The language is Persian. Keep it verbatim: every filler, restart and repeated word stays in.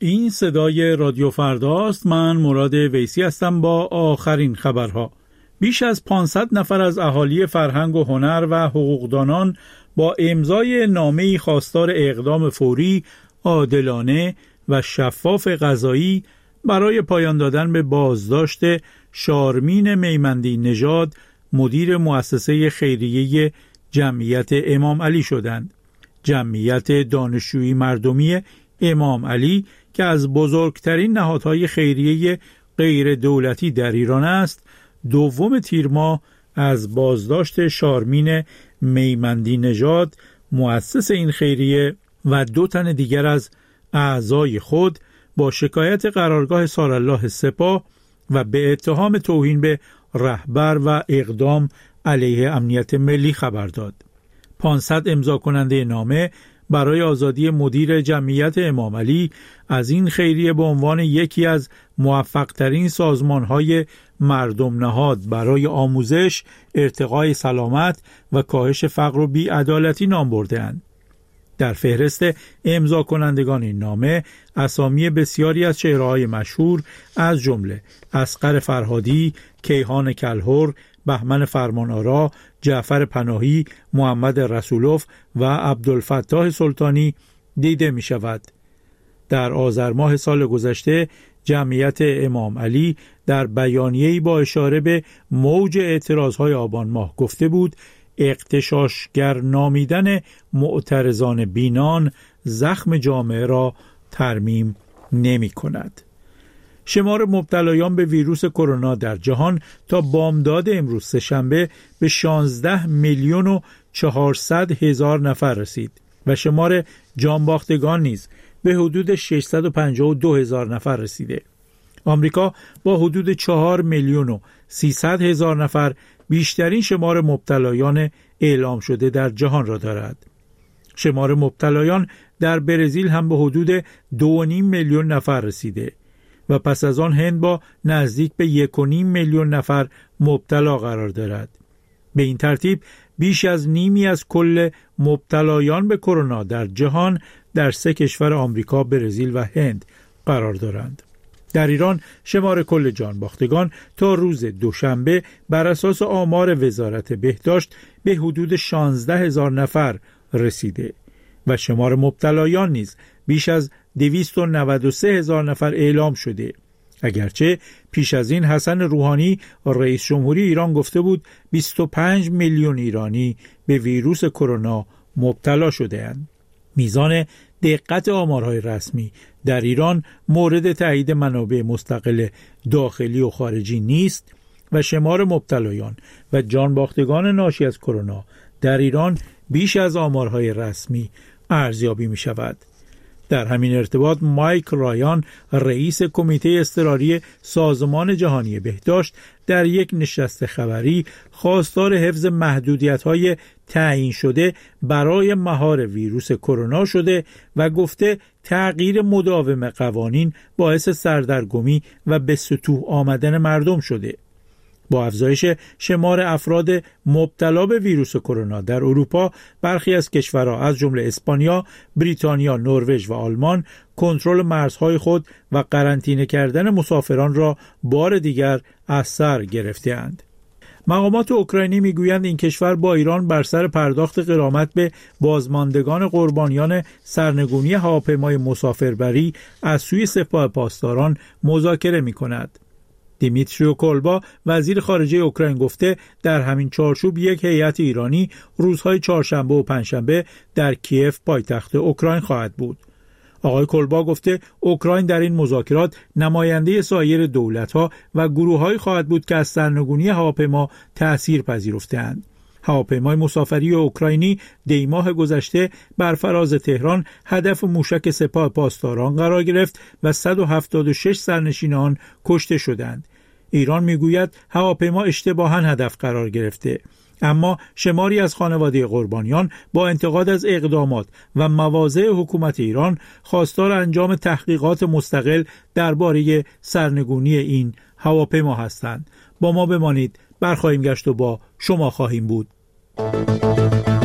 این صدای رادیو فرداست. من مراد ویسی هستم با آخرین خبرها. بیش از پانصد نفر از اهالی فرهنگ و هنر و حقوقدانان با امضای نامه‌ای خواستار اقدام فوری، عادلانه و شفاف قضایی برای پایان دادن به بازداشت شارمین میمندی نژاد، مدیر مؤسسه خیریه جمعیت امام علی شدند. جمعیت دانشجویی مردمی امام علی که از بزرگترین نهادهای خیریه غیر دولتی در ایران است، دوم تیر ماه از بازداشت شارمین میمندی نژاد، مؤسس این خیریه و دو تن دیگر از اعضای خود با شکایت قرارگاه سارالله سپاه و به اتهام توهین به رهبر و اقدام علیه امنیت ملی خبر داد. پانصد امضا کننده نامه برای آزادی مدیر جمعیت امام علی از این خیریه به عنوان یکی از موفق‌ترین سازمان‌های مردم نهاد برای آموزش، ارتقای سلامت و کاهش فقر و بی‌عدالتی نام برده‌اند. در فهرست امضا کنندگان این نامه اسامی بسیاری از چهره‌های مشهور از جمله اصغر فرهادی، کیهان کلهر، بهمن فرمانآرا، جعفر پناهی، محمد رسولوف و عبدالفتاح سلطانی دیده می شود. در آذر ماه سال گذشته جمعیت امام علی در بیانیه‌ای با اشاره به موج اعتراضهای آبان ماه گفته بود اغتشاشگر نامیدن معترضان بینان زخم جامعه را ترمیم نمی کند. شمار مبتلایان به ویروس کرونا در جهان تا بامداد امروز سه‌شنبه به شانزده میلیون و چهارصد هزار نفر رسید و شمار جانباختگان نیز به حدود ششصد و پنجاه و دو هزار نفر رسیده. آمریکا با حدود چهار میلیون و سیصد هزار نفر بیشترین شمار مبتلایان اعلام شده در جهان را دارد. شمار مبتلایان در برزیل هم به حدود دو و نیم میلیون نفر رسیده و پس از آن هند با نزدیک به یک و نیم میلیون نفر مبتلا قرار دارد. به این ترتیب بیش از نیمی از کل مبتلایان به کرونا در جهان در سه کشور آمریکا، برزیل و هند قرار دارند. در ایران شمار کل جانباختگان تا روز دوشنبه بر اساس آمار وزارت بهداشت به حدود شانزده هزار نفر رسیده و شمار مبتلایان نیز بیش از دویست و نود و سه هزار نفر اعلام شده. اگرچه پیش از این حسن روحانی رئیس جمهوری ایران گفته بود بیست و پنج میلیون ایرانی به ویروس کرونا مبتلا شده‌اند. میزان دقت آمارهای رسمی در ایران مورد تایید منابع مستقل داخلی و خارجی نیست و شمار مبتلایان و جانباختگان ناشی از کرونا در ایران بیش از آمارهای رسمی ارزیابی می شود. در همین ارتباط مایک رایان رئیس کمیته اضطراری سازمان جهانی بهداشت در یک نشست خبری خواستار حفظ محدودیت‌های تعیین شده برای مهار ویروس کرونا شده و گفته تغییر مداوم قوانین باعث سردرگمی و به سطوح آمدن مردم شده. با افزایش شمار افراد مبتلا به ویروس کرونا در اروپا، برخی از کشورها از جمله اسپانیا، بریتانیا، نروژ و آلمان کنترل مرزهای خود و قرنطینه کردن مسافران را بار دیگر از سر گرفته‌اند. مقامات اوکراینی میگویند این کشور با ایران بر سر پرداخت غرامت به بازماندگان قربانیان سرنگونی هواپیمای مسافربری از سوی سپاه پاسداران مذاکره می‌کند. دیمیتریو کولبا وزیر خارجه اوکراین گفته در همین چارچوب یک هیئت ایرانی روزهای چهارشنبه و پنجشنبه در کیف پایتخت اوکراین خواهد بود. آقای کولبا گفته اوکراین در این مذاکرات نماینده سایر دولت‌ها و گروه‌هایی خواهد بود که از سرنگونی هواپیما تأثیر پذیرفته‌اند. هواپیمای مسافری اوکراینی دی ماه گذشته بر فراز تهران هدف موشک سپاه پاسداران قرار گرفت و صد و هفتاد و شش سرنشین آن کشته شدند. ایران میگوید هواپیما اشتباهاً هدف قرار گرفته، اما شماری از خانواده قربانیان با انتقاد از اقدامات و مواضع حکومت ایران خواستار انجام تحقیقات مستقل درباره سرنگونی این هواپیما هستند. با ما بمانید، برخواهیم گشت و با شما خواهیم بود.